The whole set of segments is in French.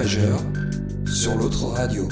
majeur sur l'autre radio.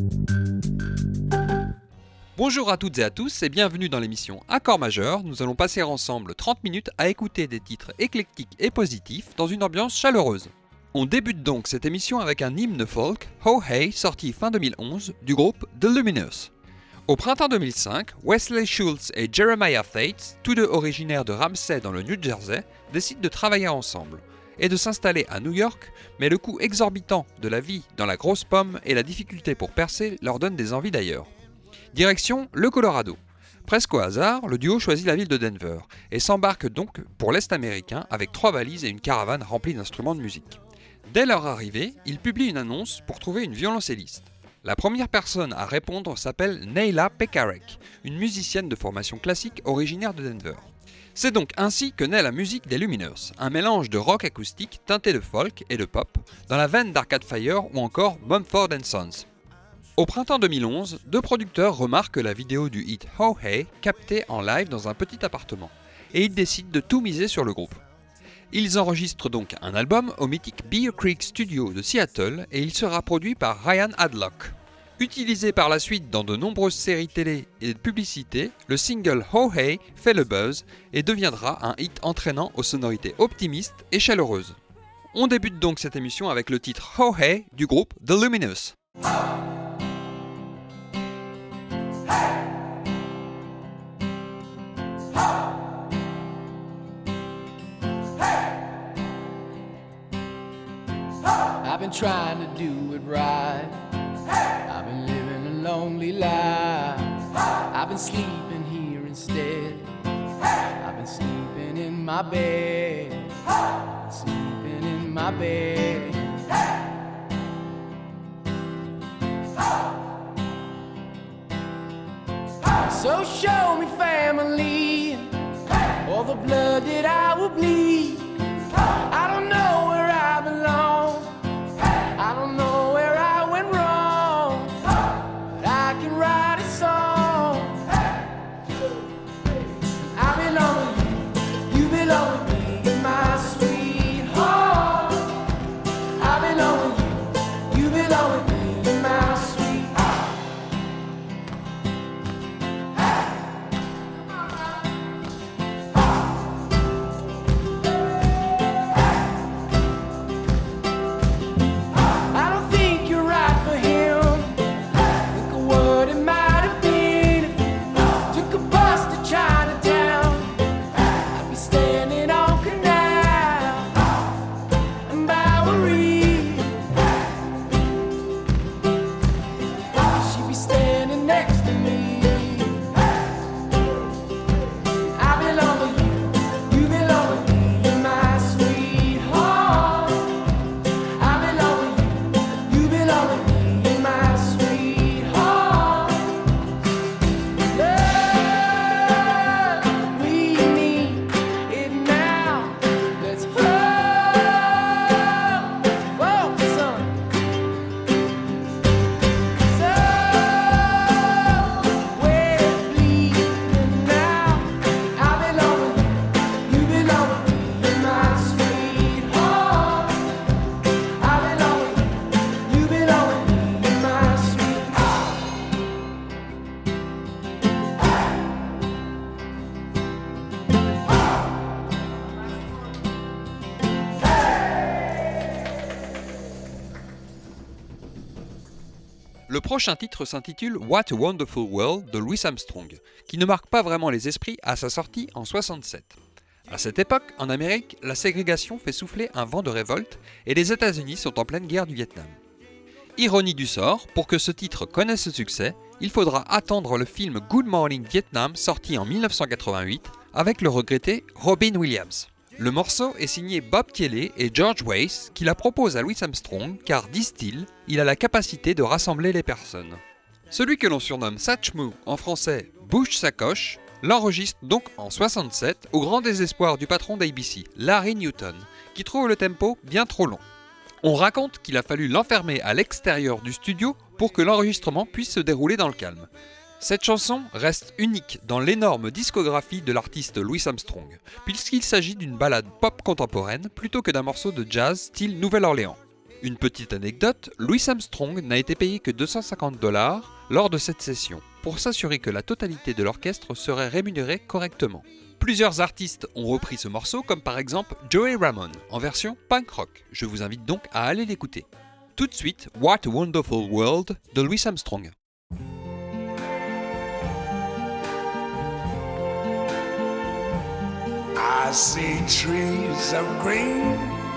Bonjour à toutes et à tous et bienvenue dans l'émission Accord majeur. Nous allons passer ensemble 30 minutes à écouter des titres éclectiques et positifs dans une ambiance chaleureuse. On débute donc cette émission avec un hymne folk, Oh Hey, sorti fin 2011 du groupe The Lumineers. Au printemps 2005, Wesley Schultz et Jeremiah Thaites, tous deux originaires de Ramsey dans le New Jersey, décident de travailler ensemble et de s'installer à New York, mais le coût exorbitant de la vie dans la grosse pomme et la difficulté pour percer leur donnent des envies d'ailleurs. Direction le Colorado. Presque au hasard, le duo choisit la ville de Denver et s'embarque donc pour l'Est américain avec 3 valises et une caravane remplie d'instruments de musique. Dès leur arrivée, ils publient une annonce pour trouver une violoncelliste. La première personne à répondre s'appelle Neyla Pekarek, une musicienne de formation classique originaire de Denver. C'est donc ainsi que naît la musique des Lumineers, un mélange de rock acoustique teinté de folk et de pop, dans la veine d'Arcade Fire ou encore Mumford & Sons. Au printemps 2011, 2 producteurs remarquent la vidéo du hit Oh Hey captée en live dans un petit appartement, et ils décident de tout miser sur le groupe. Ils enregistrent donc un album au mythique Bear Creek Studio de Seattle et il sera produit par Ryan Hadlock. Utilisé par la suite dans de nombreuses séries télé et de publicités, le single Oh Hey fait le buzz et deviendra un hit entraînant aux sonorités optimistes et chaleureuses. On débute donc cette émission avec le titre Oh Hey du groupe The Lumineers. I've been trying to do it right. I've been living a lonely life. I've been sleeping here instead. I've been sleeping in my bed. Sleeping in my bed. So show me family, all the blood that I will bleed. I don't know where I belong. I don't know where I went wrong, but I can write a song. I belong with you belong with me, you're my sweetheart. I belong with you belong with me, you're my sweetheart. Le prochain titre s'intitule What a Wonderful World de Louis Armstrong, qui ne marque pas vraiment les esprits à sa sortie en 1967. À cette époque, en Amérique, la ségrégation fait souffler un vent de révolte et les États-Unis sont en pleine guerre du Vietnam. Ironie du sort, pour que ce titre connaisse ce succès, il faudra attendre le film Good Morning Vietnam sorti en 1988 avec le regretté Robin Williams. Le morceau est signé Bob Kelly et George Weiss qui la proposent à Louis Armstrong car, disent-ils, il a la capacité de rassembler les personnes. Celui que l'on surnomme Satchmo, en français Bouche Sacoche, l'enregistre donc en 1967 au grand désespoir du patron d'ABC, Larry Newton, qui trouve le tempo bien trop long. On raconte qu'il a fallu l'enfermer à l'extérieur du studio pour que l'enregistrement puisse se dérouler dans le calme. Cette chanson reste unique dans l'énorme discographie de l'artiste Louis Armstrong, puisqu'il s'agit d'une ballade pop contemporaine plutôt que d'un morceau de jazz style Nouvelle-Orléans. Une petite anecdote, Louis Armstrong n'a été payé que $250 lors de cette session, pour s'assurer que la totalité de l'orchestre serait rémunérée correctement. Plusieurs artistes ont repris ce morceau, comme par exemple Joey Ramone, en version punk rock. Je vous invite donc à aller l'écouter. Tout de suite, What a Wonderful World de Louis Armstrong. I see trees of green,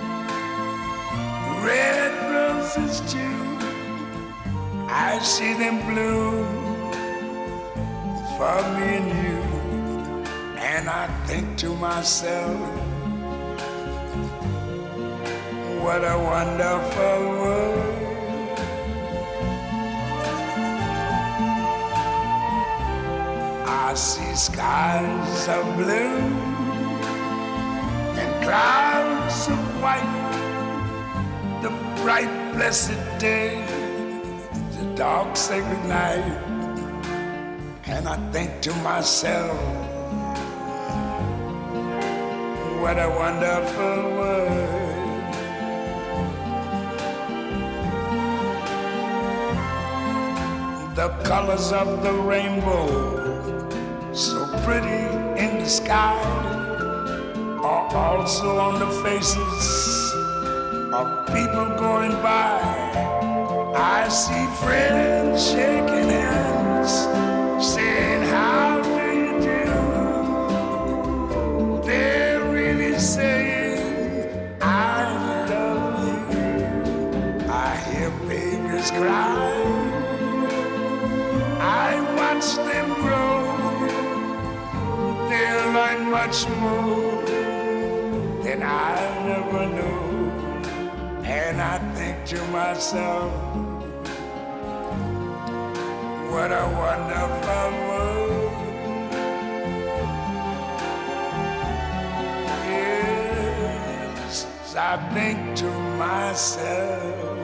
red roses too. I see them bloom for me and you. And I think to myself, what a wonderful world. I see skies of blue and clouds of white, the bright blessed day, the dark sacred night. And I think to myself, what a wonderful world. The colors of the rainbow, so pretty in the sky, are also on the faces of people going by. I see friends shaking hands, saying, how do you do? They're really saying, I love you. I hear babies cry, I watch them grow. They'll learn much more than I never knew. And I think to myself, what a wonderful world. Yes, I think to myself,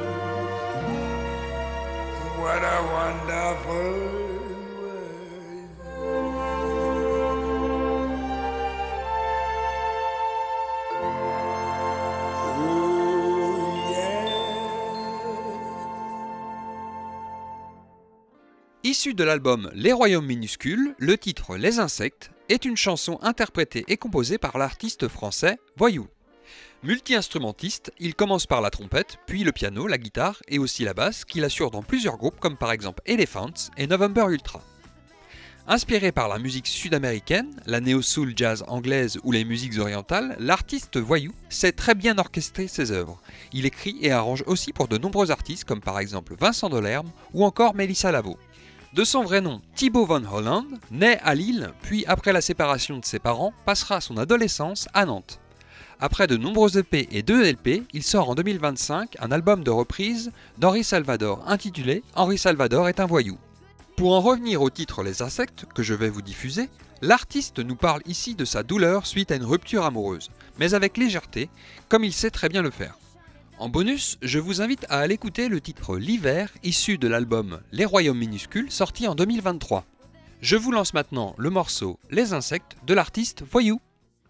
what a wonderful world. Issu de l'album Les Royaumes Minuscules, le titre Les Insectes est une chanson interprétée et composée par l'artiste français Voyou. Multi-instrumentiste, il commence par la trompette, puis le piano, la guitare et aussi la basse qu'il assure dans plusieurs groupes comme par exemple Elephants et November Ultra. Inspiré par la musique sud-américaine, la néo-soul jazz anglaise ou les musiques orientales, l'artiste Voyou sait très bien orchestrer ses œuvres. Il écrit et arrange aussi pour de nombreux artistes comme par exemple Vincent Delerme ou encore Mélissa Lavo. De son vrai nom, Thibaut Van Holland, naît à Lille, puis après la séparation de ses parents, passera son adolescence à Nantes. Après de nombreux EP et 2 LP, il sort en 2025 un album de reprise d'Henri Salvador intitulé « Henri Salvador est un voyou ». Pour en revenir au titre Les Insectes, que je vais vous diffuser, l'artiste nous parle ici de sa douleur suite à une rupture amoureuse, mais avec légèreté, comme il sait très bien le faire. En bonus, je vous invite à aller écouter le titre L'hiver, issu de l'album Les Royaumes Minuscules, sorti en 2023. Je vous lance maintenant le morceau Les Insectes de l'artiste Voyou.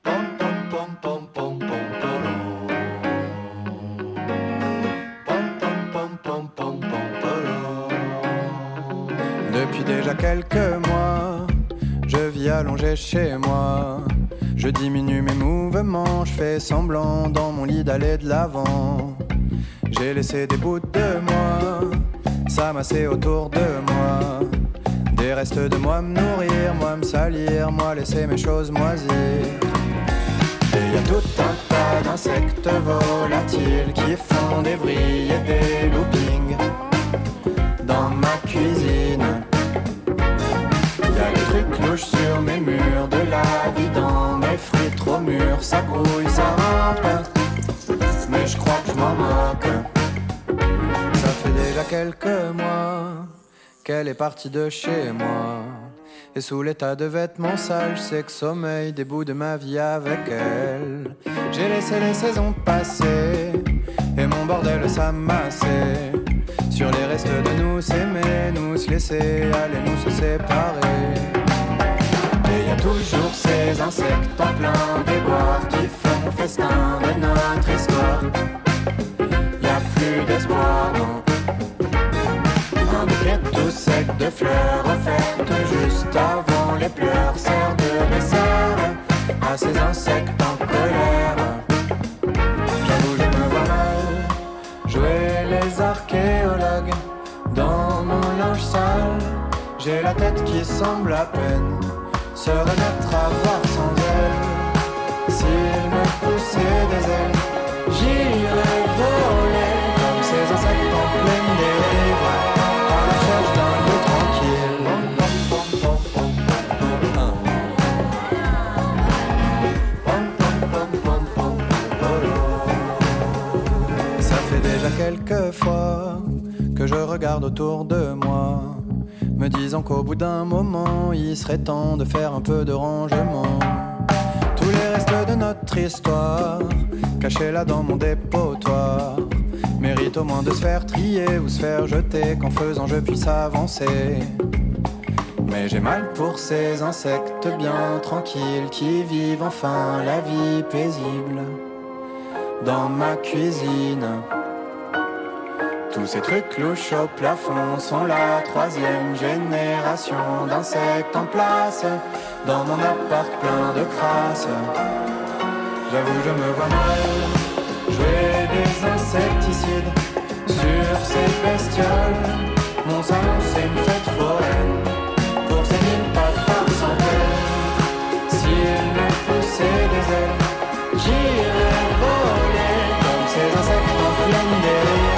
Depuis déjà quelques mois, je vis allongé chez moi. Je diminue mes mouvements, je fais semblant dans mon lit d'aller de l'avant. J'ai laissé des bouts de moi s'amasser autour de moi. Des restes de moi me nourrir, moi me salir, moi laisser mes choses moisir. Et y a tout un tas d'insectes volatiles qui font des vrilles et des loopings dans ma cuisine. Y'a des trucs louches sur mes murs, de la vie dans mes fruits trop mûrs. Ça grouille, ça rampe, mais je crois que je m'en moque. Ça fait déjà quelques mois qu'elle est partie de chez moi. Et sous l'état de vêtements sales, je sais que sommeil des bouts de ma vie avec elle. J'ai laissé les saisons passer et mon bordel s'amasser. Sur les restes de nous s'aimer, nous se laisser aller, nous se séparer. Et y a toujours ces insectes en plein déboire qui font festin de notre histoire. Y a de fleurs offertes juste avant les pleurs sert de dessert à ces insectes en colère. J'avoue, je me vois mal jouer les archéologues dans mon linge sale. J'ai la tête qui semble à peine se remettre à voir sans elle. S'il me poussait des ailes, j'irais voler comme ces insectes en pleine dérive, à la recherche d'un lieu tranquille. Ça fait déjà quelques fois que je regarde autour de moi, me disant qu'au bout d'un moment, il serait temps de faire un peu de rangement. Tous les restes de notre histoire, cachés là dans mon dépotoir, méritent au moins de se faire trier ou se faire jeter, qu'en faisant je puisse avancer. Mais j'ai mal pour ces insectes bien tranquilles qui vivent enfin la vie paisible dans ma cuisine. Tous ces trucs louches au plafond sont la troisième génération d'insectes en place dans mon appart plein de crasse. J'avoue, je me vois mal jouer des insecticides sur ces bestioles. Mon salon, c'est une fête foraine pour ces 1000 pattes par centaines. S'il me poussait des ailes, j'irais voler comme ces insectes en pleine dérive.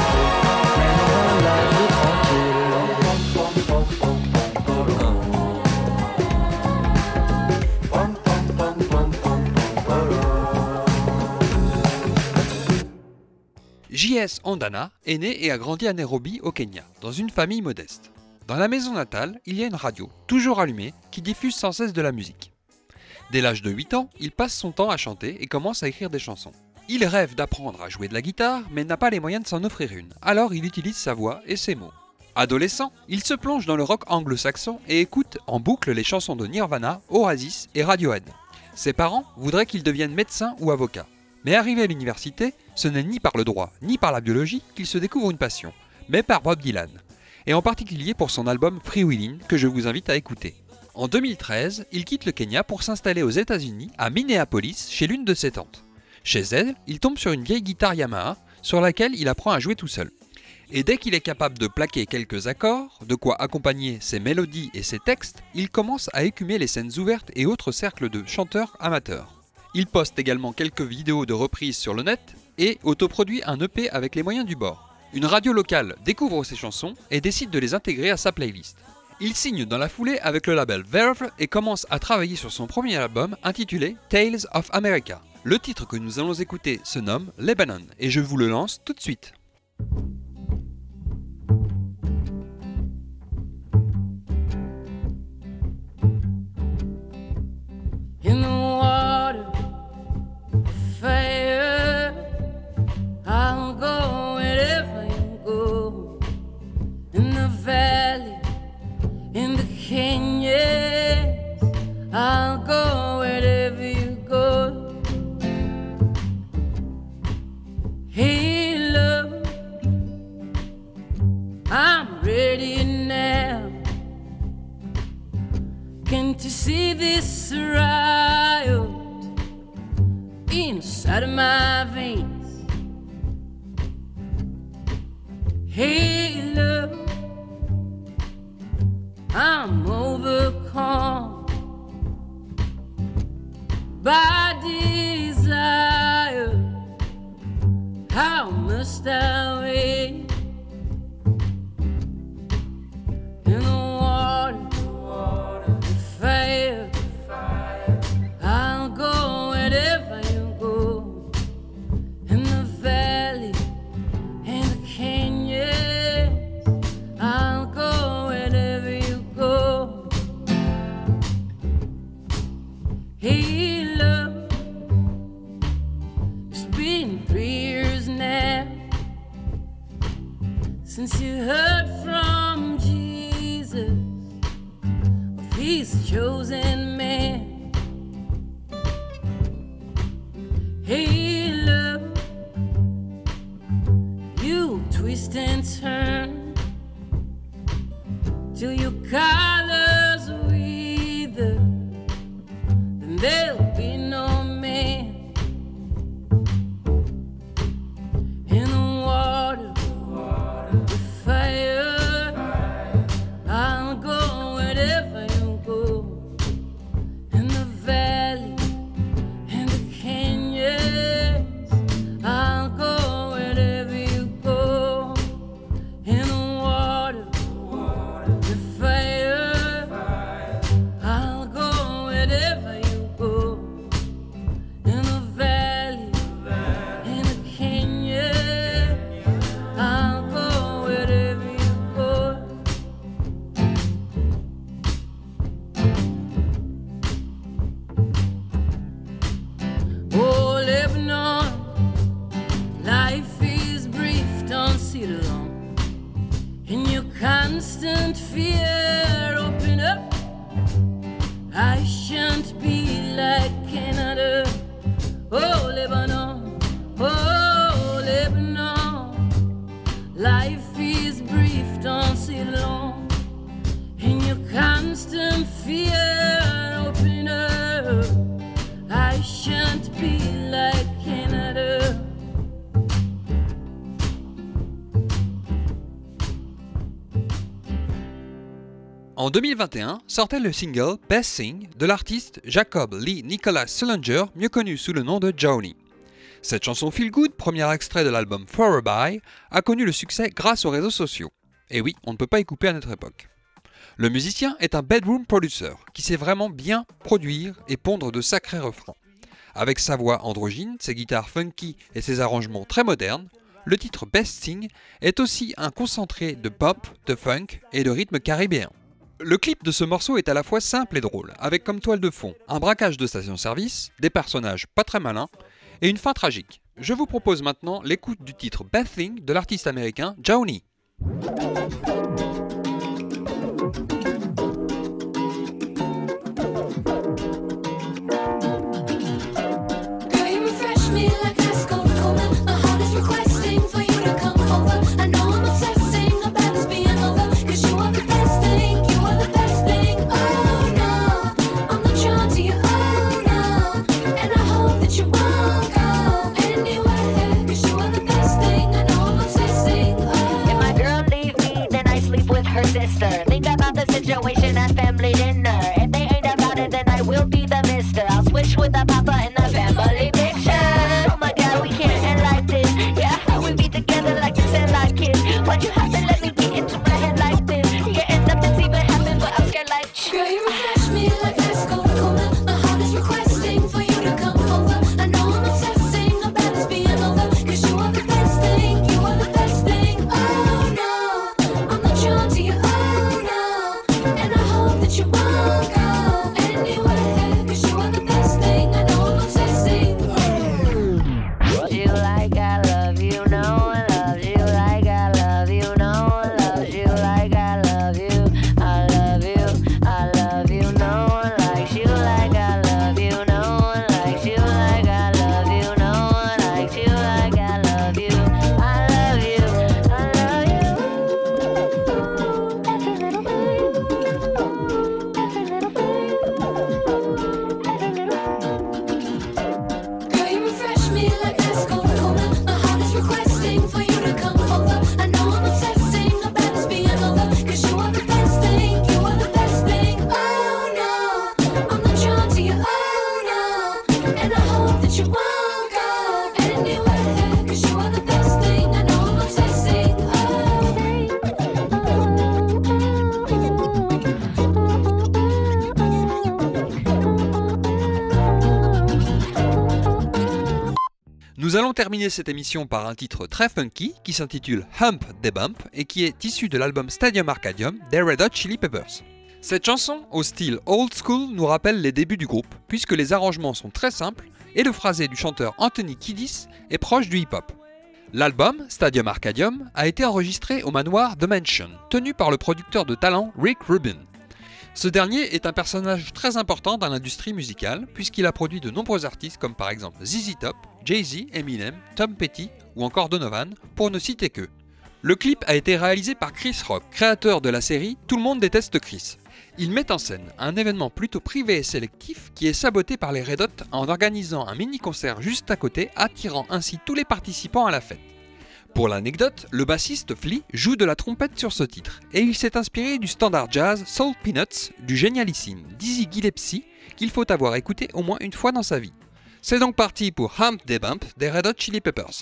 J.S. Ondana est né et a grandi à Nairobi, au Kenya, dans une famille modeste. Dans la maison natale, il y a une radio, toujours allumée, qui diffuse sans cesse de la musique. Dès l'âge de 8 ans, il passe son temps à chanter et commence à écrire des chansons. Il rêve d'apprendre à jouer de la guitare, mais n'a pas les moyens de s'en offrir une, alors il utilise sa voix et ses mots. Adolescent, il se plonge dans le rock anglo-saxon et écoute en boucle les chansons de Nirvana, Oasis et Radiohead. Ses parents voudraient qu'il devienne médecin ou avocat. Mais arrivé à l'université, ce n'est ni par le droit ni par la biologie qu'il se découvre une passion, mais par Bob Dylan, et en particulier pour son album Free Willin' que je vous invite à écouter. En 2013, il quitte le Kenya pour s'installer aux États-Unis, à Minneapolis, chez l'une de ses tantes. Chez elle, il tombe sur une vieille guitare Yamaha, sur laquelle il apprend à jouer tout seul. Et dès qu'il est capable de plaquer quelques accords, de quoi accompagner ses mélodies et ses textes, il commence à écumer les scènes ouvertes et autres cercles de chanteurs amateurs. Il poste également quelques vidéos de reprises sur le net et autoproduit un EP avec les moyens du bord. Une radio locale découvre ses chansons et décide de les intégrer à sa playlist. Il signe dans la foulée avec le label Verve et commence à travailler sur son premier album intitulé Tales of America. Le titre que nous allons écouter se nomme Lebanon et je vous le lance tout de suite. In the water, fire, I'll go wherever you go. In the valley, in the canyons, I'll go wherever you go. Hey, love, I'm ready now. Can't you see this riot inside of my veins? Hey, love, I'm overcome by desire. How must I wait? In the water, the fire, I'll go wherever you go. In the valley, in the canyons, I'll go wherever you go. Hey, love, it's been 3 years now since you heard from Jesus of His chosen man. Hey, love, you twist and turn till you colors wither, then there'll be no man in the water, the fire. I'll go wherever you go, in the valley, in the canyons. I'll go wherever you go, in the water, the fire. I'll go wherever you go, in the valley, in the canyon. I'll go wherever you go. Oh, Lebanon, life is brief, don't sit alone in your constant fear. Open up, I shan't be like Canada. Oh, Lebanon, oh, Lebanon, life is brief, don't sit alone in your constant fear. Open up, I shan't be like Canada. En 2021, sortait le single Best Thing de l'artiste Jacob Lee Nicholas Sullinger, mieux connu sous le nom de Joni. Cette chanson feel good, premier extrait de l'album Forever By, a connu le succès grâce aux réseaux sociaux. Et oui, on ne peut pas y couper à notre époque. Le musicien est un bedroom producer qui sait vraiment bien produire et pondre de sacrés refrains. Avec sa voix androgyne, ses guitares funky et ses arrangements très modernes, le titre Best Thing est aussi un concentré de pop, de funk et de rythme caribéen. Le clip de ce morceau est à la fois simple et drôle, avec comme toile de fond un braquage de station-service, des personnages pas très malins et une fin tragique. Je vous propose maintenant l'écoute du titre Best Thing de l'artiste américain Joni. Girl, you refresh me like ice cold cola. My heart is requesting for you to come over. I know I'm obsessing about this being over, 'cause you are the best thing, you are the best thing. Oh no, I'm not drawn to you, oh no. And I hope that you won't go anywhere, 'cause you are the best thing. I know I'm obsessing, If my girl leave me, then I sleep with her sister. Think about the situation at family dinner. If they ain't about it, then I will be the mister. I'll switch with the papa in the family picture. Oh my god, we can't end like this. Yeah, how we be together like this and like kids. Why'd you have to let me get into my head like this? Getting nothing's even happened, but I'm scared like girl, you refresh me like ice cold cola. My heart is requesting for you to come over. I know I'm obsessing about this being over, 'cause you are the best thing, you are the best thing. Oh no, I'm not drawn to you, oh no. And I hope that you won't go anywhere, 'cause you are the best thing. I know I'm obsessing. you like I love you, no one loves you like I love you, no one loves you like I love you. I love you, no one likes you like I love you, no one likes you like I love you, no one likes you like I love you. I love you, I love you. Every little thing, every little thing, every little Girl, you refresh me like ice cold cola. My heart is requesting for you to come over. I know I'm obsessing about this being over, 'cause you are the best thing, you are the best thing. Oh no, I'm not drawn to you, oh no. And I hope that you won't go anywhere, 'cause you are the best thing. I know I'm obsessing. Nous allons terminer cette émission par un titre très funky qui s'intitule Hump the Bump et qui est issu de l'album Stadium Arcadium des Red Hot Chili Peppers. Cette chanson, au style old school, nous rappelle les débuts du groupe, puisque les arrangements sont très simples et le phrasé du chanteur Anthony Kiedis est proche du hip-hop. L'album, Stadium Arcadium, a été enregistré au manoir The Mansion, tenu par le producteur de talent Rick Rubin. Ce dernier est un personnage très important dans l'industrie musicale, puisqu'il a produit de nombreux artistes comme par exemple ZZ Top, Jay-Z, Eminem, Tom Petty ou encore Donovan, pour ne citer qu'eux. Le clip a été réalisé par Chris Rock, créateur de la série Tout le monde déteste Chris. Il met en scène un événement plutôt privé et sélectif qui est saboté par les Red Hot en organisant un mini-concert juste à côté, attirant ainsi tous les participants à la fête. Pour l'anecdote, le bassiste Flea joue de la trompette sur ce titre, et il s'est inspiré du standard jazz Soul Peanuts du génialissime Dizzy Gillespie qu'il faut avoir écouté au moins une fois dans sa vie. C'est donc parti pour Hump Day Bump des Red Hot Chili Peppers.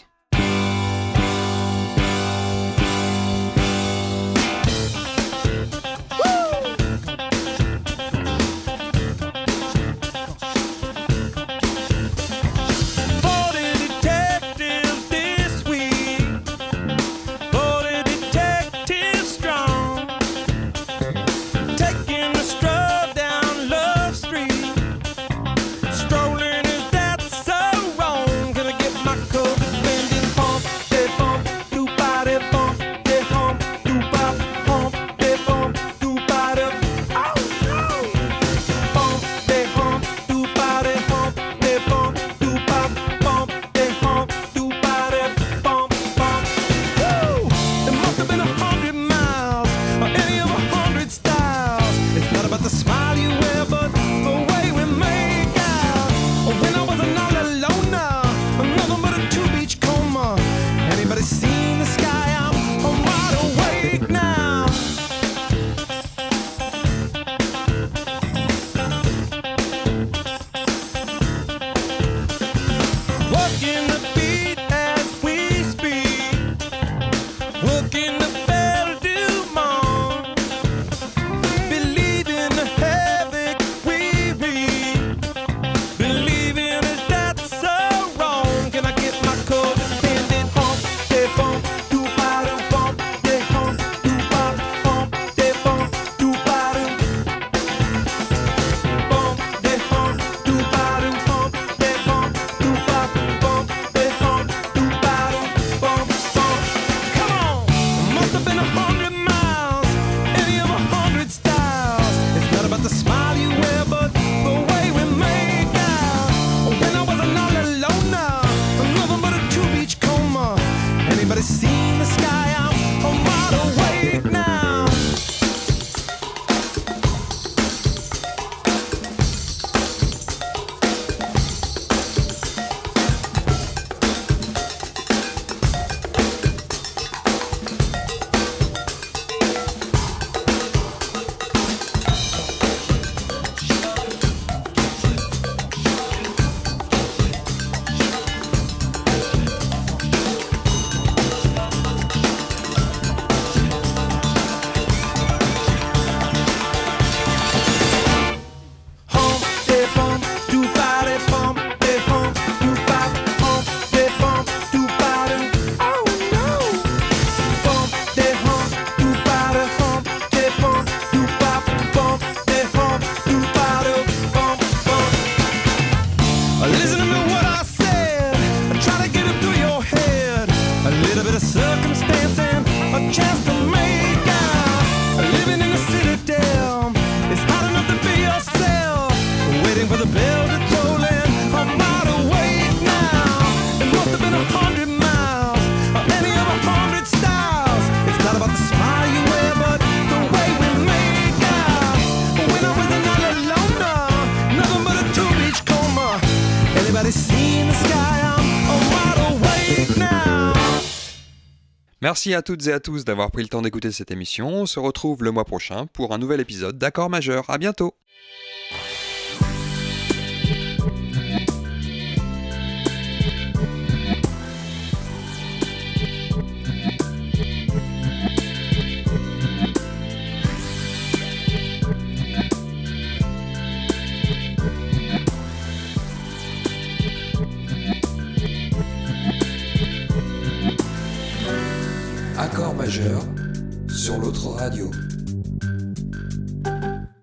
Merci à toutes et à tous d'avoir pris le temps d'écouter cette émission. On se retrouve le mois prochain pour un nouvel épisode d'Accords majeurs. À bientôt. Accord majeur sur l'autre radio.